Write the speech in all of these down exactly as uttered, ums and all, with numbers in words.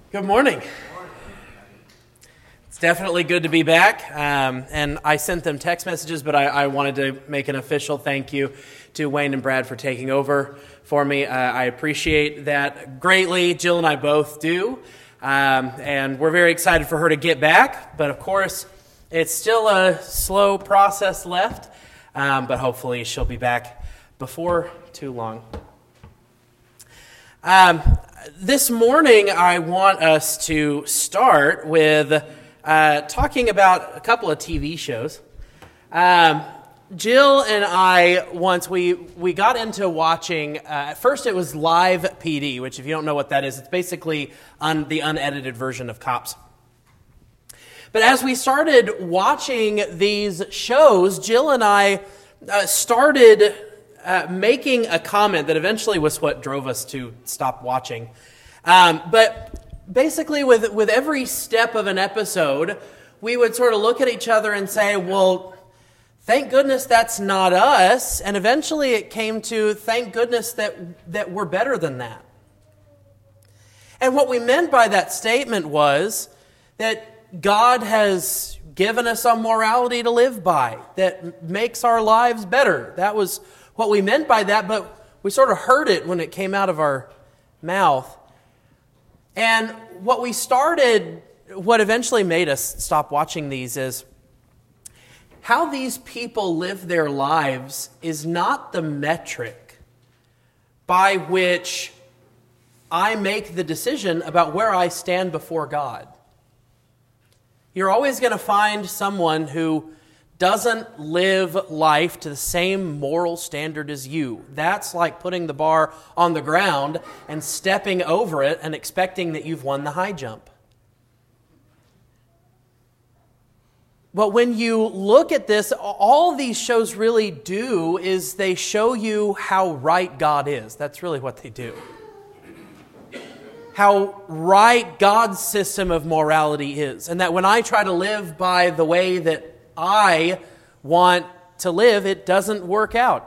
Good morning. It's definitely good to be back. Um, and I sent them text messages, but I, I wanted to make an official thank you to Wayne and Brad for taking over for me. Uh, I appreciate that greatly. Jill and I both do. Um, and we're very excited for her to get back. But of course, it's still a slow process left. Um, but hopefully she'll be back before too long. Um, this morning, I want us to start with uh, talking about a couple of T V shows. Um, Jill and I, once we, we got into watching, uh, at first it was Live P D, which if you don't know what that is, it's basically un, the unedited version of Cops. But as we started watching these shows, Jill and I uh, started Uh, making a comment that eventually was what drove us to stop watching. Um, but basically, with, with every step of an episode, we would sort of look at each other and say, well, thank goodness that's not us. And eventually it came to, thank goodness that, that we're better than that. And what we meant by that statement was that God has given us a morality to live by that makes our lives better. That was what we meant by that, but we sort of heard it when it came out of our mouth. And what we started, what eventually made us stop watching these is how these people live their lives is not the metric by which I make the decision about where I stand before God. You're always going to find someone who doesn't live life to the same moral standard as you. That's like putting the bar on the ground and stepping over it and expecting that you've won the high jump. But when you look at this, all these shows really do is they show you how right God is. That's really what they do. How right God's system of morality is. And that when I try to live by the way that I want to live, it doesn't work out.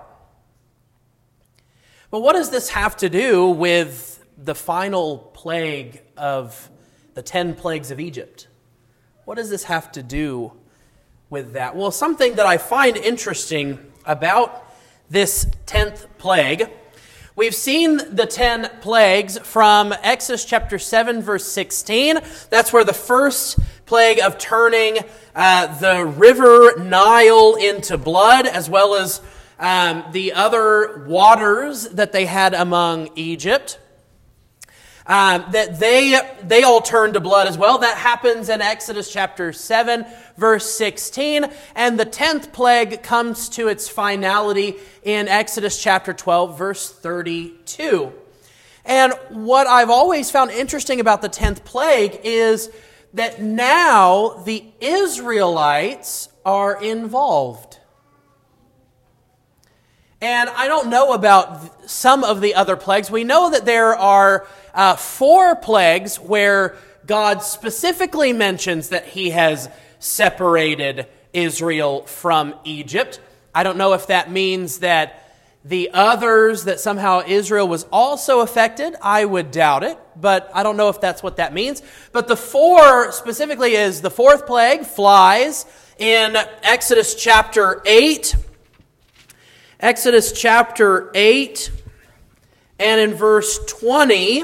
But what does this have to do with the final plague of the ten plagues of Egypt? What does this have to do with that? Well, something that I find interesting about this tenth plague, we've seen the ten plagues from Exodus chapter seven, verse sixteen. That's where the first plague of turning uh, the river Nile into blood, as well as um, the other waters that they had among Egypt, um, that they they all turned to blood as well. That happens in Exodus chapter seven, verse sixteen, and the tenth plague comes to its finality in Exodus chapter twelve, verse thirty-two. And what I've always found interesting about the tenth plague is that now the Israelites are involved. And I don't know about some of the other plagues. We know that there are uh, four plagues where God specifically mentions that he has separated Israel from Egypt. I don't know if that means that the others, that somehow Israel was also affected. I would doubt it, but I don't know if that's what that means. But the four specifically is the fourth plague, flies, in Exodus chapter eight. Exodus chapter eight, and in verse twenty,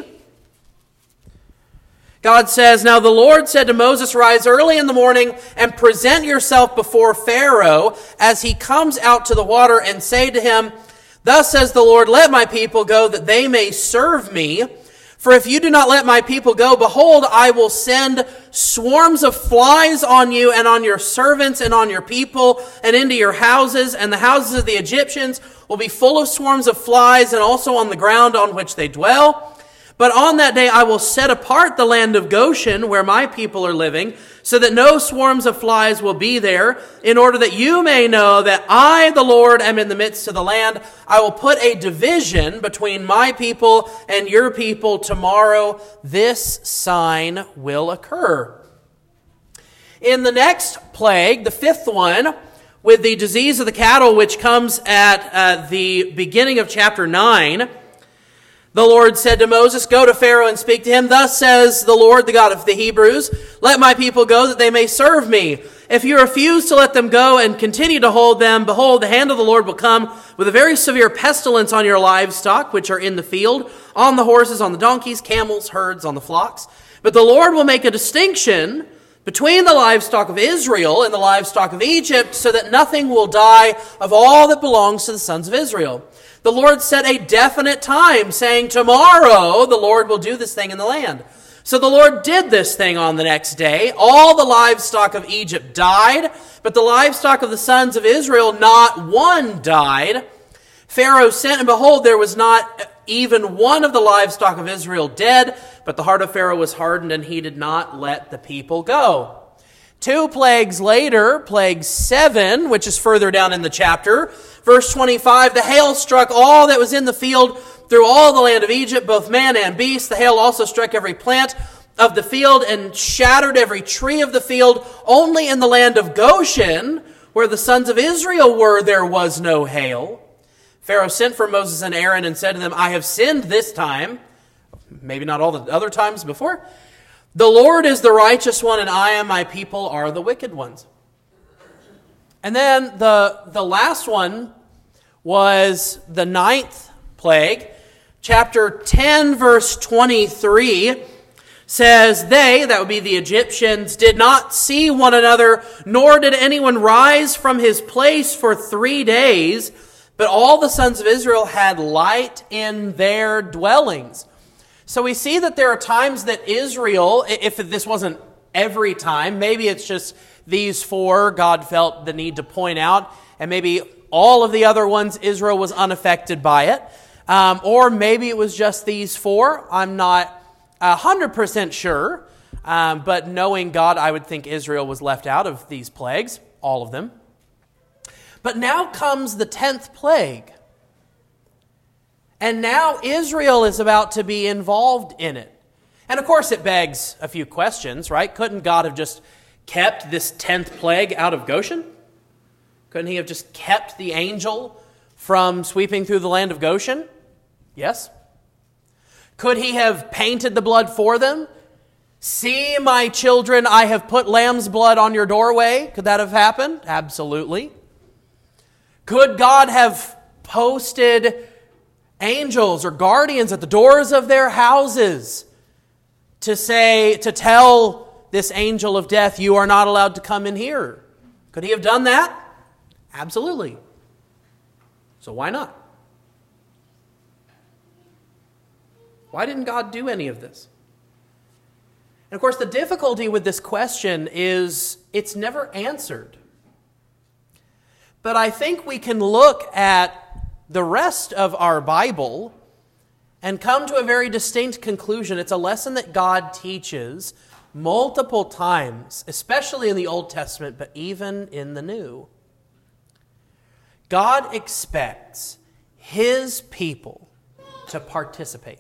God says, "Now the Lord said to Moses, rise early in the morning and present yourself before Pharaoh as he comes out to the water, and say to him, thus says the Lord, let my people go that they may serve me. For if you do not let my people go, behold, I will send swarms of flies on you and on your servants and on your people and into your houses, and the houses of the Egyptians will be full of swarms of flies, and also on the ground on which they dwell. But on that day I will set apart the land of Goshen, where my people are living, so that no swarms of flies will be there, in order that you may know that I, the Lord, am in the midst of the land. I will put a division between my people and your people tomorrow. This sign will occur." In the next plague, the fifth one, with the disease of the cattle, which comes at uh, the beginning of chapter nine, The Lord said to Moses, "Go to Pharaoh and speak to him. Thus says the Lord, the God of the Hebrews, let my people go that they may serve me. If you refuse to let them go and continue to hold them, behold, the hand of the Lord will come with a very severe pestilence on your livestock, which are in the field, on the horses, on the donkeys, camels, herds, on the flocks. But the Lord will make a distinction between the livestock of Israel and the livestock of Egypt, so that nothing will die of all that belongs to the sons of Israel." The Lord set a definite time, saying, "Tomorrow the Lord will do this thing in the land." So the Lord did this thing on the next day. All the livestock of Egypt died, but the livestock of the sons of Israel, not one died. Pharaoh sent, and behold, there was not even one of the livestock of Israel dead, but the heart of Pharaoh was hardened, and he did not let the people go. Two plagues later, plague seven, which is further down in the chapter, verse twenty-five, the hail struck all that was in the field through all the land of Egypt, both man and beast. The hail also struck every plant of the field and shattered every tree of the field. Only in the land of Goshen, where the sons of Israel were, there was no hail. Pharaoh sent for Moses and Aaron and said to them, "I have sinned this time," maybe not all the other times before. "The Lord is the righteous one, and I and my people are the wicked ones." And then the, the last one was the ninth plague. Chapter ten, verse twenty-three says, "They," that would be the Egyptians, "did not see one another, nor did anyone rise from his place for three days, but all the sons of Israel had light in their dwellings." So we see that there are times that Israel, if this wasn't every time, maybe it's just these four God felt the need to point out, and maybe all of the other ones Israel was unaffected by it. Um, or maybe it was just these four. I'm not one hundred percent sure. Um, but knowing God, I would think Israel was left out of these plagues, all of them. But now comes the tenth plague. And now Israel is about to be involved in it. And of course it begs a few questions, right? Couldn't God have just kept this tenth plague out of Goshen? Couldn't he have just kept the angel from sweeping through the land of Goshen? Yes. Could he have painted the blood for them? "See, my children, I have put lamb's blood on your doorway." Could that have happened? Absolutely. Could God have posted angels or guardians at the doors of their houses to say, to tell this angel of death, "You are not allowed to come in here"? Could he have done that? Absolutely. So why not? Why didn't God do any of this? And of course, the difficulty with this question is it's never answered. But I think we can look at the rest of our Bible and come to a very distinct conclusion. It's a lesson that God teaches multiple times, especially in the Old Testament, but even in the New. God expects His people to participate.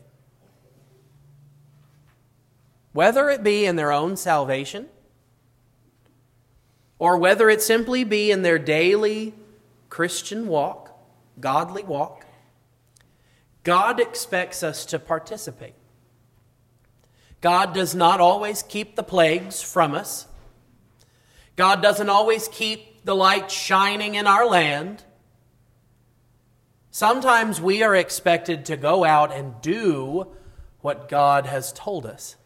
Whether it be in their own salvation, or whether it simply be in their daily Christian walk, godly walk, God expects us to participate. God does not always keep the plagues from us. God doesn't always keep the light shining in our land. Sometimes we are expected to go out and do what God has told us.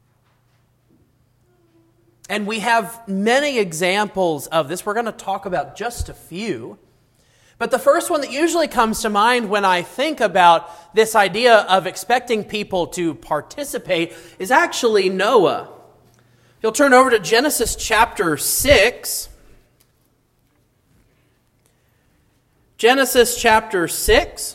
And we have many examples of this. We're going to talk about just a few. But the first one that usually comes to mind when I think about this idea of expecting people to participate is actually Noah. If you'll turn over to Genesis chapter six. Genesis chapter six.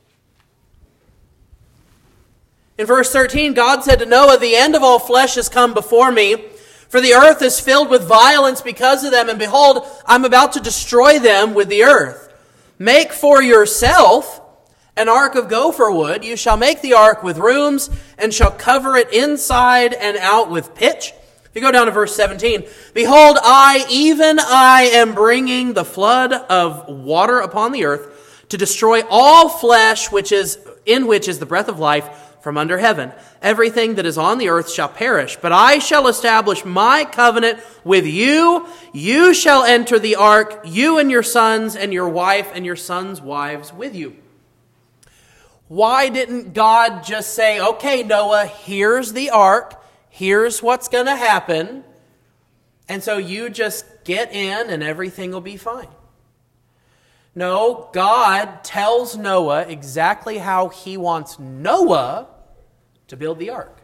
In verse thirteen, God said to Noah, "The end of all flesh has come before me, for the earth is filled with violence because of them, and behold, I'm about to destroy them with the earth. Make for yourself an ark of gopher wood. You shall make the ark with rooms, and shall cover it inside and out with pitch." If you go down to verse seventeen, "Behold, I, even I, am bringing the flood of water upon the earth to destroy all flesh which is in which is the breath of life from under heaven. Everything that is on the earth shall perish, but I shall establish my covenant with you. You shall enter the ark, you and your sons and your wife and your sons' wives with you. Why didn't God just say, okay, Noah, here's the ark, here's what's going to happen, and so you just get in and everything will be fine? No, God tells Noah exactly how he wants Noah to build the ark.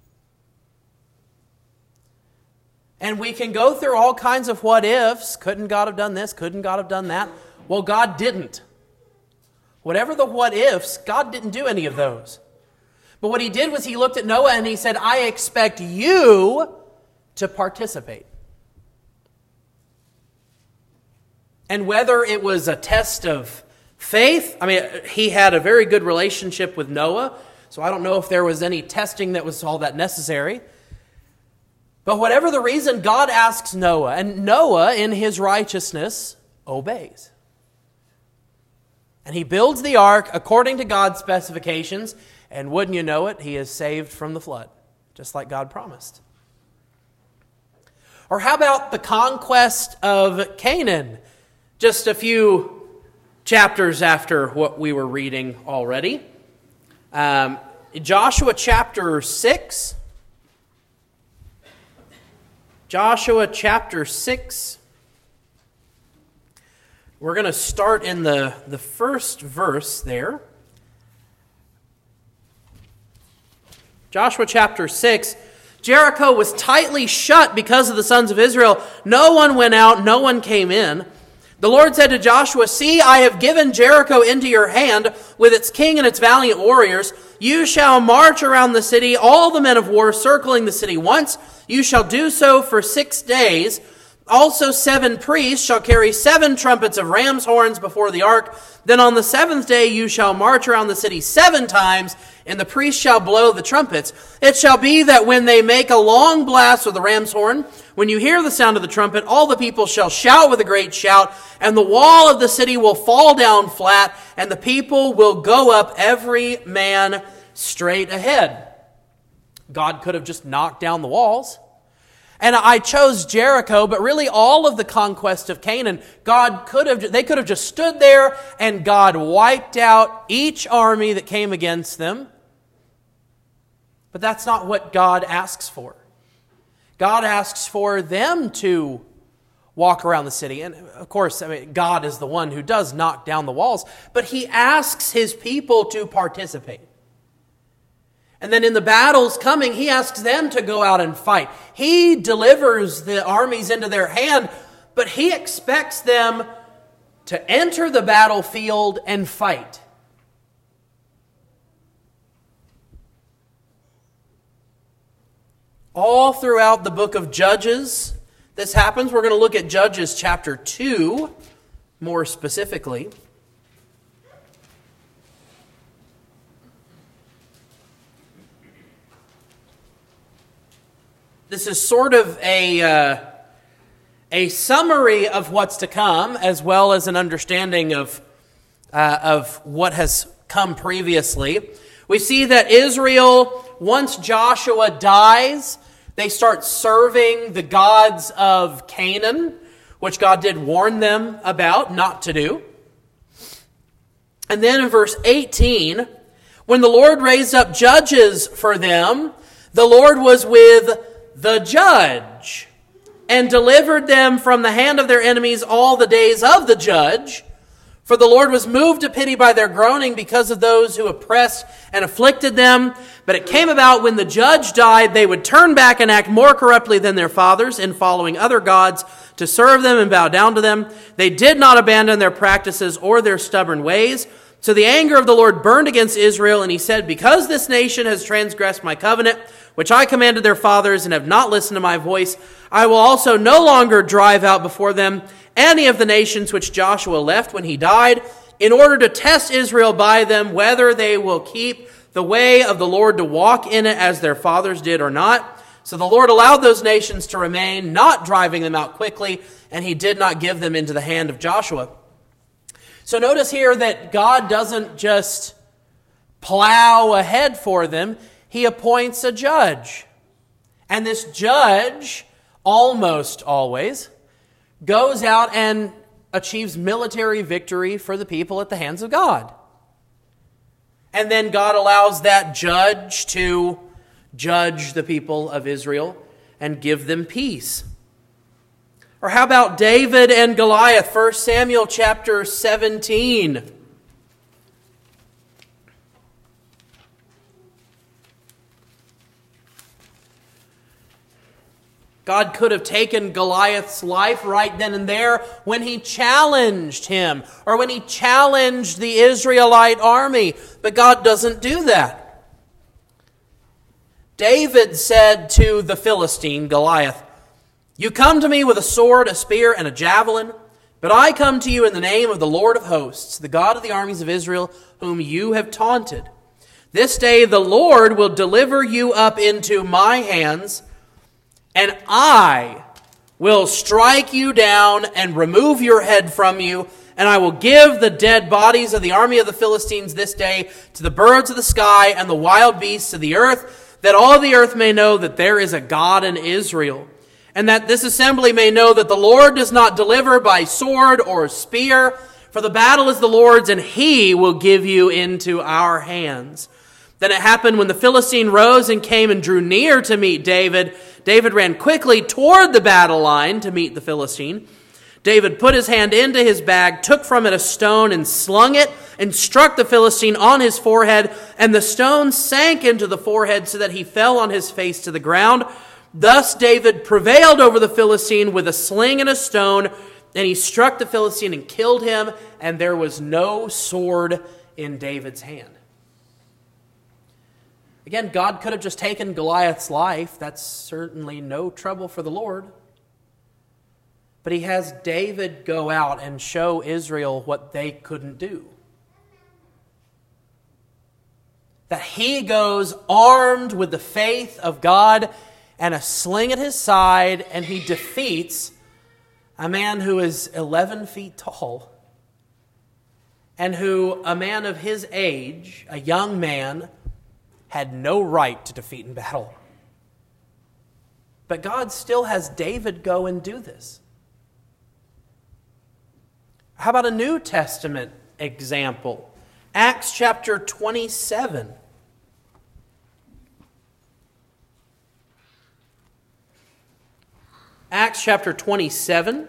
And we can go through all kinds of what ifs. Couldn't God have done this? Couldn't God have done that? Well, God didn't. Whatever the what ifs, God didn't do any of those. But what he did was he looked at Noah and he said, I expect you to participate. And whether it was a test of faith, I mean, he had a very good relationship with Noah, so I don't know if there was any testing that was all that necessary. But whatever the reason, God asks Noah, and Noah, in his righteousness, obeys. And he builds the ark according to God's specifications, and wouldn't you know it, he is saved from the flood, just like God promised. Or how about the conquest of Canaan? Just a few chapters after what we were reading already. Um, Joshua chapter six. Joshua chapter six. We're going to start in the, the first verse there. Joshua chapter six. Jericho was tightly shut because of the sons of Israel. No one went out, no one came in. The Lord said to Joshua, see, I have given Jericho into your hand with its king and its valiant warriors. You shall march around the city, all the men of war circling the city once. You shall do so for six days. Also seven priests shall carry seven trumpets of ram's horns before the ark. Then on the seventh day you shall march around the city seven times, and the priests shall blow the trumpets. It shall be that when they make a long blast with the ram's horn, when you hear the sound of the trumpet, all the people shall shout with a great shout, and the wall of the city will fall down flat, and the people will go up every man straight ahead. God could have just knocked down the walls. And I chose Jericho, but really all of the conquest of Canaan, God could have, they could have just stood there and God wiped out each army that came against them. But that's not what God asks for. God asks for them to walk around the city. And of course, I mean, God is the one who does knock down the walls, but he asks his people to participate. And then in the battles coming, he asks them to go out and fight. He delivers the armies into their hand, but he expects them to enter the battlefield and fight. All throughout the book of Judges, this happens. We're going to look at Judges chapter two more specifically. This is sort of a, uh, a summary of what's to come, as well as an understanding of, uh, of what has come previously. We see that Israel, once Joshua dies, they start serving the gods of Canaan, which God did warn them about not to do. And then in verse eighteen, when the Lord raised up judges for them, the Lord was with the judge, and delivered them from the hand of their enemies all the days of the judge. For the Lord was moved to pity by their groaning because of those who oppressed and afflicted them. But it came about when the judge died, they would turn back and act more corruptly than their fathers in following other gods to serve them and bow down to them. They did not abandon their practices or their stubborn ways. So the anger of the Lord burned against Israel, and he said, because this nation has transgressed my covenant, which I commanded their fathers, and have not listened to my voice, I will also no longer drive out before them any of the nations which Joshua left when he died, in order to test Israel by them, whether they will keep the way of the Lord to walk in it as their fathers did or not. So the Lord allowed those nations to remain, not driving them out quickly, and he did not give them into the hand of Joshua. So notice here that God doesn't just plow ahead for them. He appoints a judge. And this judge, almost always, goes out and achieves military victory for the people at the hands of God. And then God allows that judge to judge the people of Israel and give them peace. Or how about David and Goliath? First Samuel chapter seventeen. God could have taken Goliath's life right then and there when he challenged him or when he challenged the Israelite army. But God doesn't do that. David said to the Philistine, Goliath, "You come to me with a sword, a spear, and a javelin, but I come to you in the name of the Lord of hosts, the God of the armies of Israel, whom you have taunted. This day the Lord will deliver you up into my hands, and I will strike you down and remove your head from you, and I will give the dead bodies of the army of the Philistines this day to the birds of the sky and the wild beasts of the earth, that all the earth may know that there is a God in Israel, and that this assembly may know that the Lord does not deliver by sword or spear, for the battle is the Lord's, and he will give you into our hands." Then it happened when the Philistine rose and came and drew near to meet David, David ran quickly toward the battle line to meet the Philistine. David put his hand into his bag, took from it a stone and slung it, and struck the Philistine on his forehead, and the stone sank into the forehead so that he fell on his face to the ground. Thus David prevailed over the Philistine with a sling and a stone, and he struck the Philistine and killed him, and there was no sword in David's hand. Again, God could have just taken Goliath's life. That's certainly no trouble for the Lord. But he has David go out and show Israel what they couldn't do. That he goes armed with the faith of God and a sling at his side, and he defeats a man who is eleven feet tall, and who, a man of his age, a young man, had no right to defeat in battle. But God still has David go and do this. How about a New Testament example? Acts chapter twenty-seven. Acts chapter twenty-seven.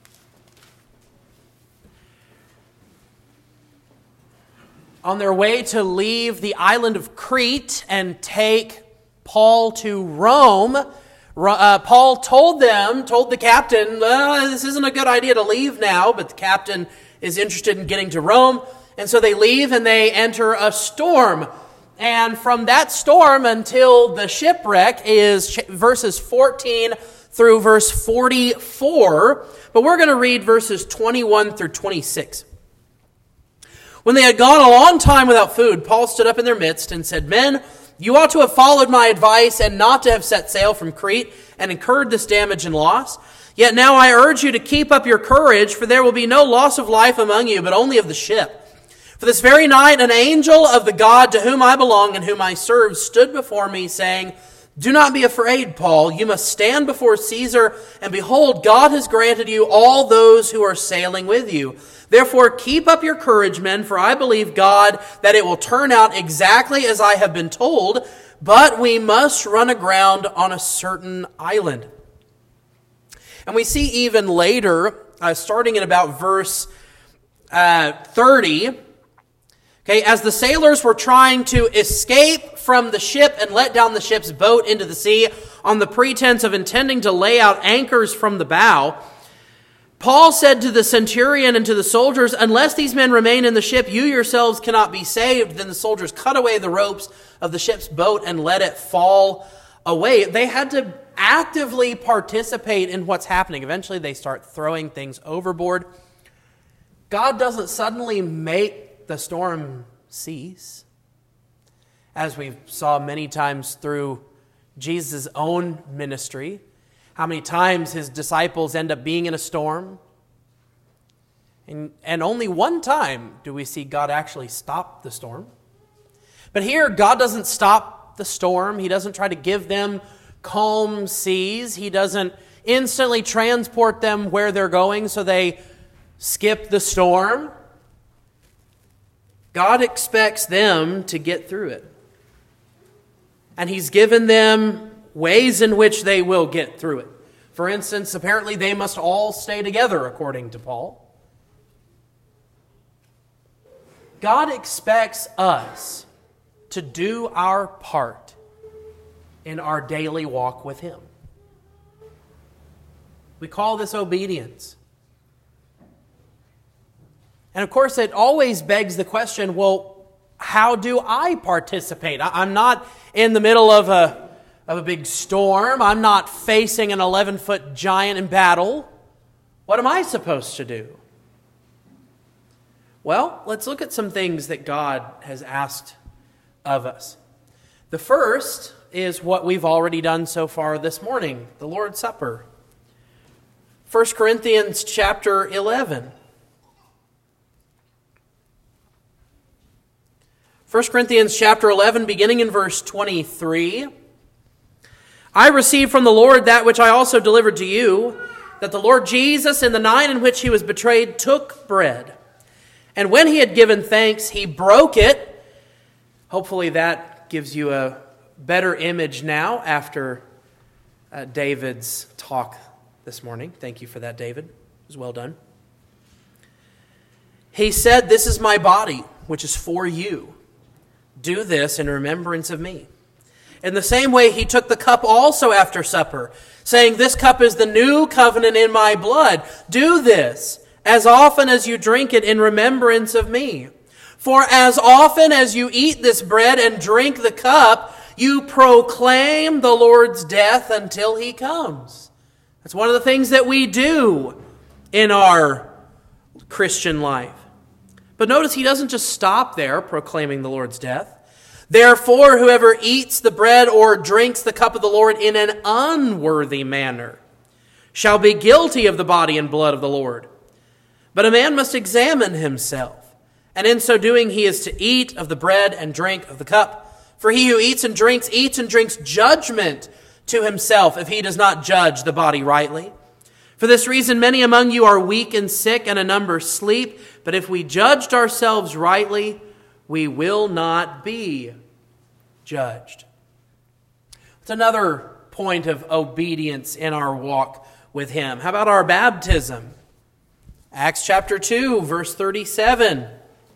On their way to leave the island of Crete and take Paul to Rome, uh, Paul told them, told the captain, well, this isn't a good idea to leave now, but the captain is interested in getting to Rome. And so they leave and they enter a storm. And from that storm until the shipwreck is verses fourteen through verse forty-four. But we're going to read verses twenty-one through twenty-six. When they had gone a long time without food, Paul stood up in their midst and said, "Men, you ought to have followed my advice and not to have set sail from Crete and incurred this damage and loss. Yet now I urge you to keep up your courage, for there will be no loss of life among you, but only of the ship. For this very night an angel of the God to whom I belong and whom I serve stood before me, saying, 'Do not be afraid, Paul. You must stand before Caesar, and behold, God has granted you all those who are sailing with you. Therefore keep up your courage, men, for I believe God that it will turn out exactly as I have been told, but we must run aground on a certain island.'" And we see even later, uh, starting in about verse uh, thirty, okay, as the sailors were trying to escape from the ship and let down the ship's boat into the sea on the pretense of intending to lay out anchors from the bow, Paul said to the centurion and to the soldiers, "Unless these men remain in the ship, you yourselves cannot be saved." Then the soldiers cut away the ropes of the ship's boat and let it fall away. They had to actively participate in what's happening. Eventually they start throwing things overboard. God doesn't suddenly make the storm cease, as we saw many times through Jesus' own ministry. How many times his disciples end up being in a storm And, and only one time do we see God actually stop the storm. But here, God doesn't stop the storm. He doesn't try to give them calm seas. He doesn't instantly transport them where they're going so they skip the storm. God expects them to get through it. And He's given them ways in which they will get through it. For instance, apparently they must all stay together, according to Paul. God expects us to do our part in our daily walk with Him. We call this obedience. And of course, it always begs the question, well, how do I participate? I'm not in the middle of a, of a big storm. I'm not facing an eleven-foot giant in battle. What am I supposed to do? Well, let's look at some things that God has asked of us. The first is what we've already done so far this morning, the Lord's Supper. First Corinthians chapter eleven. First Corinthians chapter eleven, beginning in verse twenty-three. I received from the Lord that which I also delivered to you, that the Lord Jesus, in the night in which He was betrayed, took bread. And when He had given thanks, He broke it. Hopefully that gives you a better image now after uh, David's talk this morning. Thank you for that, David. It was well done. He said, "This is my body, which is for you. Do this in remembrance of me." In the same way, He took the cup also after supper, saying, "This cup is the new covenant in my blood. Do this as often as you drink it in remembrance of me. For as often as you eat this bread and drink the cup, you proclaim the Lord's death until He comes." That's one of the things that we do in our Christian life. But notice He doesn't just stop there, proclaiming the Lord's death. "Therefore, whoever eats the bread or drinks the cup of the Lord in an unworthy manner shall be guilty of the body and blood of the Lord. But a man must examine himself, and in so doing he is to eat of the bread and drink of the cup. For he who eats and drinks, eats and drinks judgment to himself, if he does not judge the body rightly. For this reason many among you are weak and sick, and a number sleep. But if we judged ourselves rightly, we will not be judged." It's another point of obedience in our walk with Him. How about our baptism? Acts chapter two, verse thirty-seven.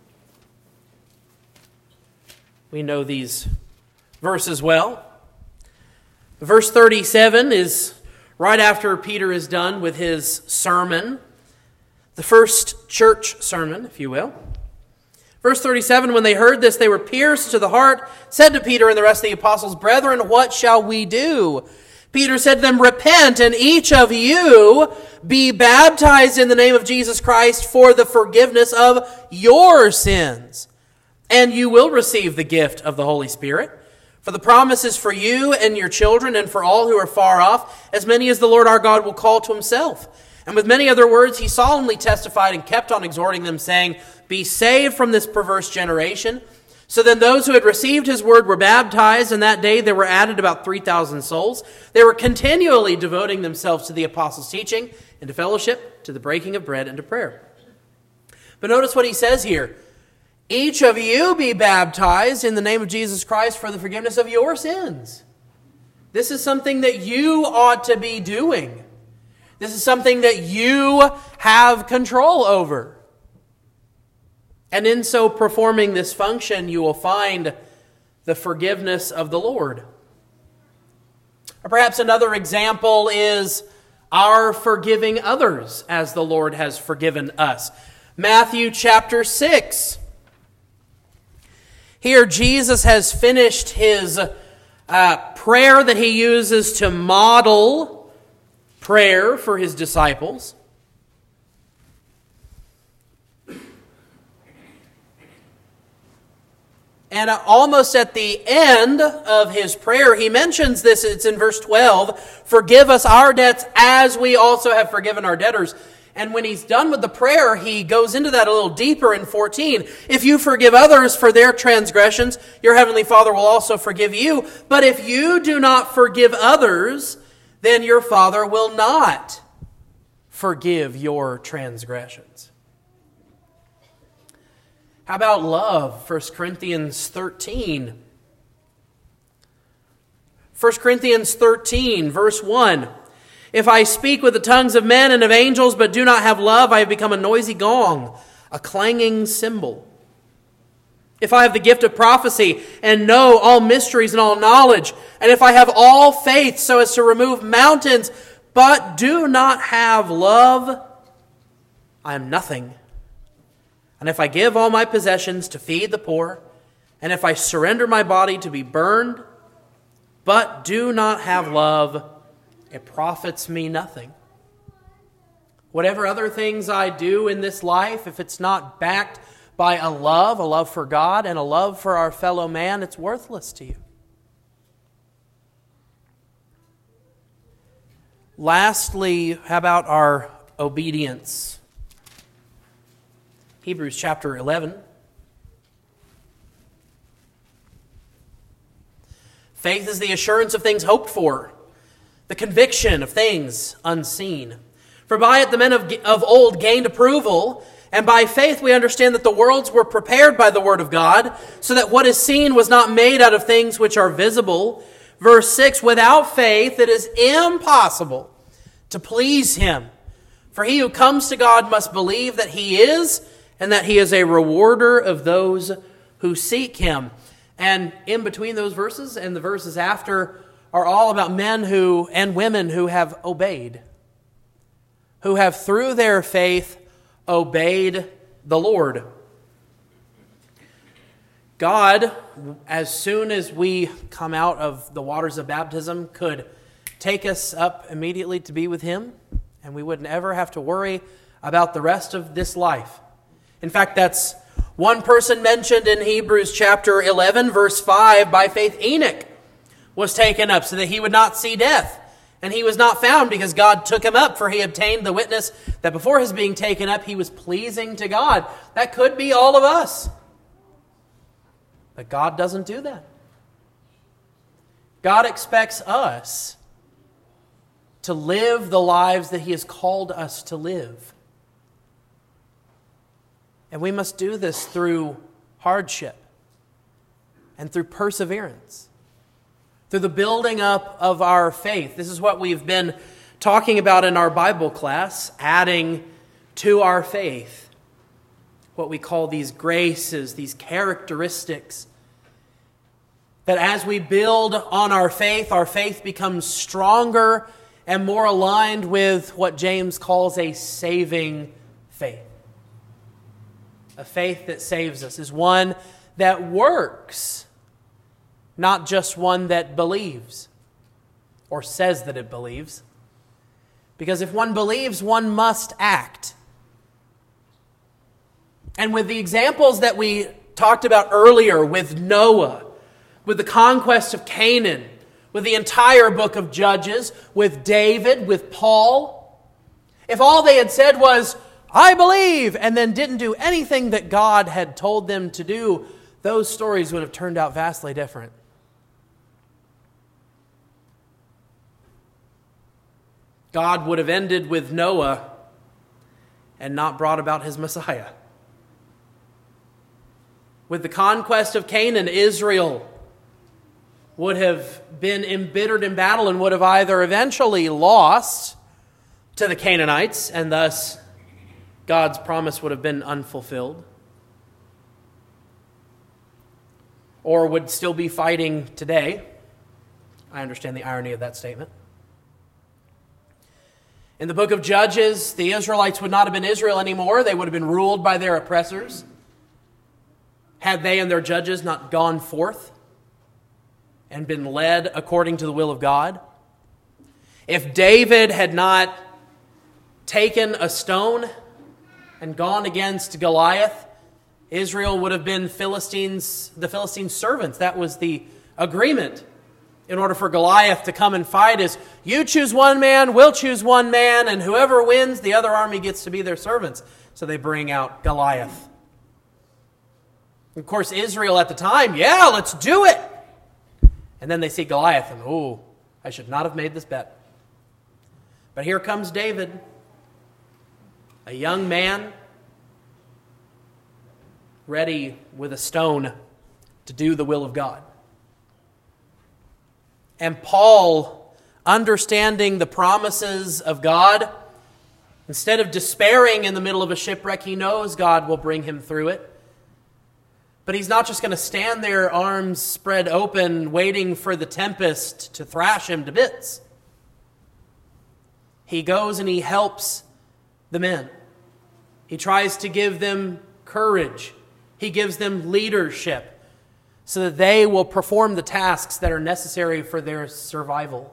We know these verses well. Verse thirty-seven is right after Peter is done with his sermon, the first church sermon, if you will. Verse thirty-seven, when they heard this, they were pierced to the heart, said to Peter and the rest of the apostles, "Brethren, what shall we do?" Peter said to them, "Repent, and each of you be baptized in the name of Jesus Christ for the forgiveness of your sins, and you will receive the gift of the Holy Spirit. For the promise is for you and your children and for all who are far off, as many as the Lord our God will call to Himself." And with many other words, he solemnly testified and kept on exhorting them, saying, "Be saved from this perverse generation." So then those who had received his word were baptized, and that day there were added about three thousand souls. They were continually devoting themselves to the apostles' teaching and to fellowship, to the breaking of bread and to prayer. But notice what he says here. Each of you be baptized in the name of Jesus Christ for the forgiveness of your sins. This is something that you ought to be doing. This is something that you have control over. And in so performing this function, you will find the forgiveness of the Lord. Or perhaps another example is our forgiving others as the Lord has forgiven us. Matthew chapter six. Here Jesus has finished his uh, prayer that he uses to model prayer for his disciples. And almost at the end of his prayer, he mentions this. It's in verse twelve. "Forgive us our debts as we also have forgiven our debtors." And when he's done with the prayer, he goes into that a little deeper in fourteen. If you forgive others for their transgressions, your heavenly Father will also forgive you. But if you do not forgive others, then your Father will not forgive your transgressions. How about love? First Corinthians thirteen. First Corinthians thirteen, verse one. If I speak with the tongues of men and of angels, but do not have love, I have become a noisy gong, a clanging cymbal. If I have the gift of prophecy and know all mysteries and all knowledge, and if I have all faith so as to remove mountains, but do not have love, I am nothing. And if I give all my possessions to feed the poor, and if I surrender my body to be burned, but do not have love, it profits me nothing. Whatever other things I do in this life, if it's not backed by a love, a love for God and a love for our fellow man, it's worthless to you. Lastly, how about our obedience? Hebrews chapter eleven. Faith is the assurance of things hoped for, the conviction of things unseen. For by it the men of, of old gained approval, and by faith we understand that the worlds were prepared by the word of God, so that what is seen was not made out of things which are visible. Verse six, without faith it is impossible to please him. For he who comes to God must believe that he is, and that he is a rewarder of those who seek him. And in between those verses and the verses after are all about men who and women who have obeyed, who have through their faith obeyed the Lord. God, as soon as we come out of the waters of baptism, could take us up immediately to be with him, and we wouldn't ever have to worry about the rest of this life. In fact, that's one person mentioned in Hebrews chapter eleven, verse five. By faith Enoch was taken up so that he would not see death. And he was not found because God took him up, for he obtained the witness that before his being taken up, he was pleasing to God. That could be all of us. But God doesn't do that. God expects us to live the lives that he has called us to live. And we must do this through hardship and through perseverance, through the building up of our faith. This is what we've been talking about in our Bible class, adding to our faith what we call these graces, these characteristics, that as we build on our faith, our faith becomes stronger and more aligned with what James calls a saving faith. A faith that saves us is one that works, not just one that believes or says that it believes. Because if one believes, one must act. And with the examples that we talked about earlier with Noah, with the conquest of Canaan, with the entire book of Judges, with David, with Paul, if all they had said was, I believe, and then didn't do anything that God had told them to do, those stories would have turned out vastly different. God would have ended with Noah and not brought about his Messiah. With the conquest of Canaan, Israel would have been embittered in battle and would have either eventually lost to the Canaanites, and thus God's promise would have been unfulfilled, or would still be fighting today. I understand the irony of that statement. In the book of Judges, the Israelites would not have been Israel anymore. They would have been ruled by their oppressors, had they and their judges not gone forth and been led according to the will of God. If David had not taken a stone and gone against Goliath, Israel would have been Philistines, the Philistines' servants. That was the agreement. in order for Goliath to come and fight is, you choose one man, we'll choose one man, and whoever wins, the other army gets to be their servants. So they bring out Goliath. Of course, Israel at the time, yeah, let's do it. And then they see Goliath and, oh, I should not have made this bet. But here comes David, a young man, ready with a stone to do the will of God. And Paul, understanding the promises of God, instead of despairing in the middle of a shipwreck, he knows God will bring him through it. But he's not just going to stand there, arms spread open, waiting for the tempest to thrash him to bits. He goes and he helps the men. He tries to give them courage. He gives them leadership so that they will perform the tasks that are necessary for their survival.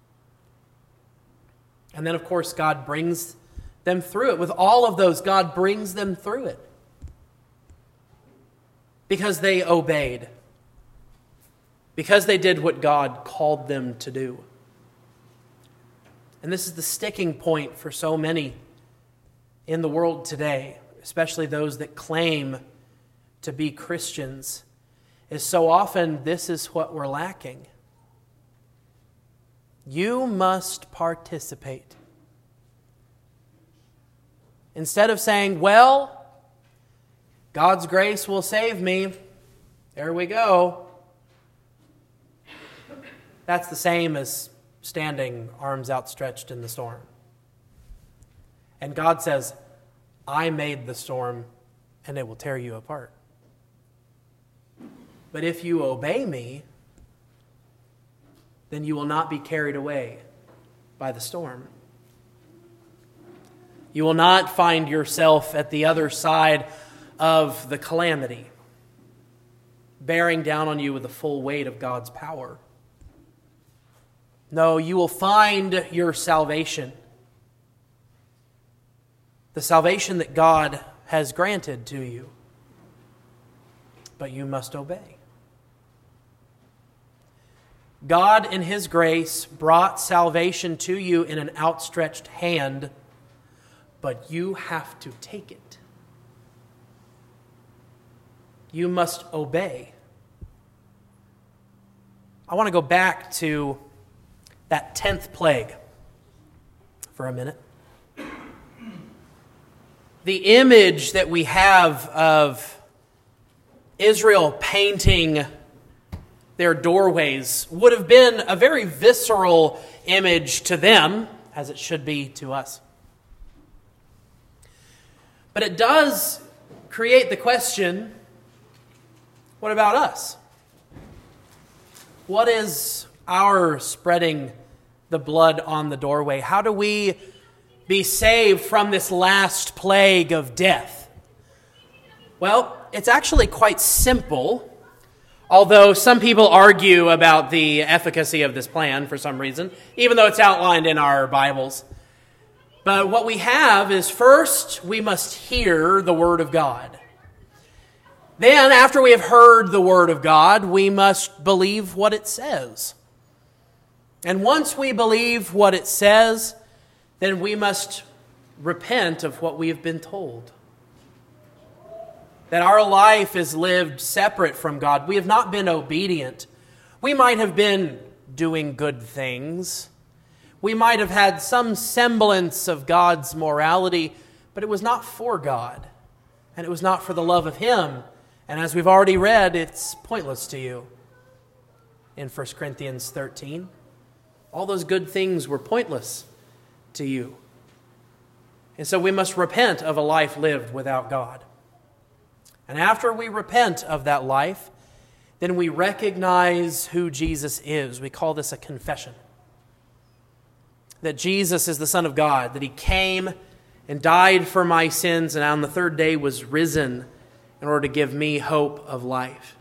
And then, of course, God brings them through it. With all of those, God brings them through it. Because they obeyed. Because they did what God called them to do. And this is the sticking point for so many in the world today, especially those that claim to be Christians, is so often this is what we're lacking. You must participate. Instead of saying, well, God's grace will save me, there we go. That's the same as standing arms outstretched in the storm. And God says, I made the storm and it will tear you apart. But if you obey me, then you will not be carried away by the storm. You will not find yourself at the other side of the calamity, bearing down on you with the full weight of God's power. No, you will find your salvation, the salvation that God has granted to you, but you must obey. God, in His grace, brought salvation to you in an outstretched hand, but you have to take it. You must obey. I want to go back to that tenth plague for a minute. The image that we have of Israel painting their doorways would have been a very visceral image to them, as it should be to us. But it does create the question, what about us? What is our spreading the blood on the doorway? How do we be saved from this last plague of death? Well, it's actually quite simple. Although some people argue about the efficacy of this plan for some reason, even though it's outlined in our Bibles. But what we have is, first, we must hear the Word of God. Then, after we have heard the Word of God, we must believe what it says. And once we believe what it says, then we must repent of what we have been told. That our life is lived separate from God. We have not been obedient. We might have been doing good things. We might have had some semblance of God's morality, but it was not for God. And it was not for the love of Him. And as we've already read, it's pointless to you in First Corinthians thirteen. All those good things were pointless to you. And so we must repent of a life lived without God. And after we repent of that life, then we recognize who Jesus is. We call this a confession. That Jesus is the Son of God, that He came and died for my sins, and on the third day was risen in order to give me hope of life.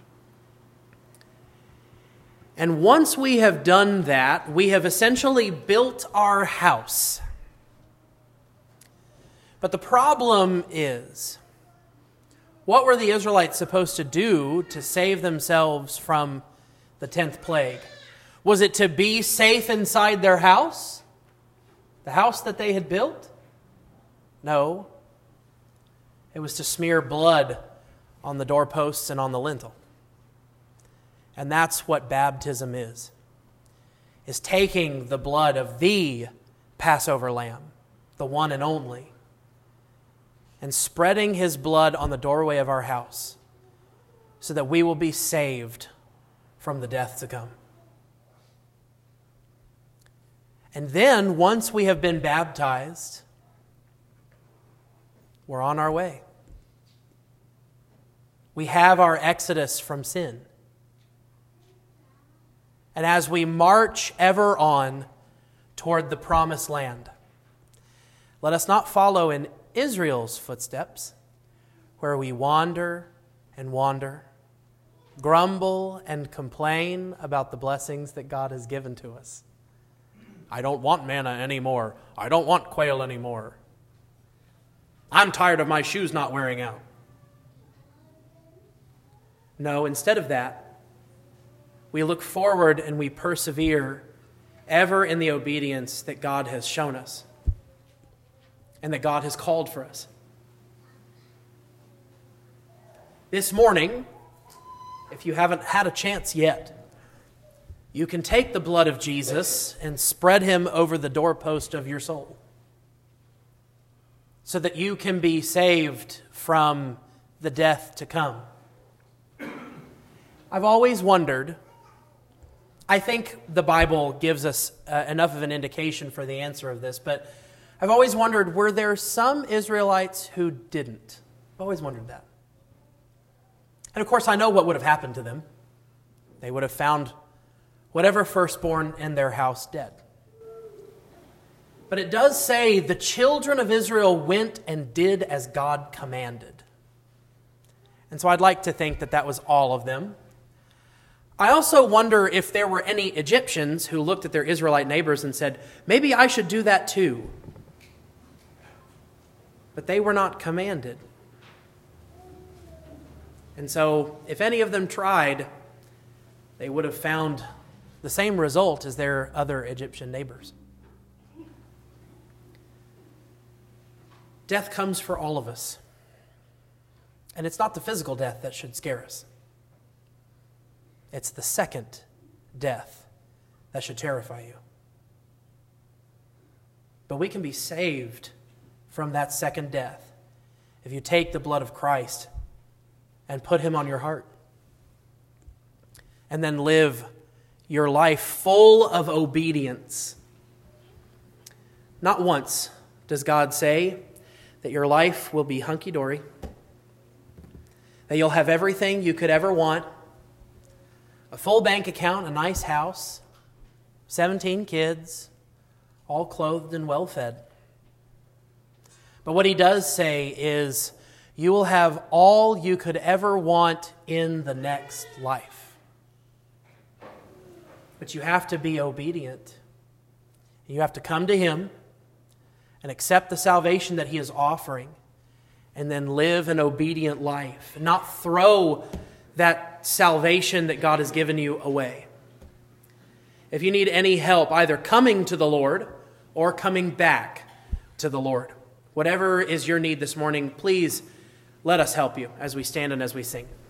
And once we have done that, we have essentially built our house. But the problem is, what were the Israelites supposed to do to save themselves from the tenth plague? Was it to be safe inside their house? The house that they had built? No. It was to smear blood on the doorposts and on the lintel. And that's what baptism is. Is taking the blood of the Passover lamb, the one and only, and spreading his blood on the doorway of our house so that we will be saved from the death to come. And then, once we have been baptized, we're on our way. We have our exodus from sin. And as we march ever on toward the promised land, let us not follow in Israel's footsteps, where we wander and wander, grumble and complain about the blessings that God has given to us. I don't want manna anymore. I don't want quail anymore. I'm tired of my shoes not wearing out. No, instead of that, we look forward and we persevere ever in the obedience that God has shown us and that God has called for us. This morning, if you haven't had a chance yet, you can take the blood of Jesus and spread him over the doorpost of your soul so that you can be saved from the death to come. I've always wondered, I think the Bible gives us uh, enough of an indication for the answer of this, but I've always wondered, were there some Israelites who didn't? I've always wondered that. And of course, I know what would have happened to them. They would have found whatever firstborn in their house dead. But it does say the children of Israel went and did as God commanded. And so I'd like to think that that was all of them. I also wonder if there were any Egyptians who looked at their Israelite neighbors and said, maybe I should do that too. But they were not commanded. And so if any of them tried, they would have found the same result as their other Egyptian neighbors. Death comes for all of us. And it's not the physical death that should scare us. It's the second death that should terrify you. But we can be saved from that second death if you take the blood of Christ and put him on your heart. And then live your life full of obedience. Not once does God say that your life will be hunky-dory, that you'll have everything you could ever want, a full bank account, a nice house, seventeen kids, all clothed and well-fed. But what he does say is, you will have all you could ever want in the next life. But you have to be obedient. You have to come to him and accept the salvation that he is offering, and then live an obedient life, and not throw that salvation that God has given you away. If you need any help either coming to the Lord or coming back to the Lord, whatever is your need this morning, please let us help you as we stand and as we sing.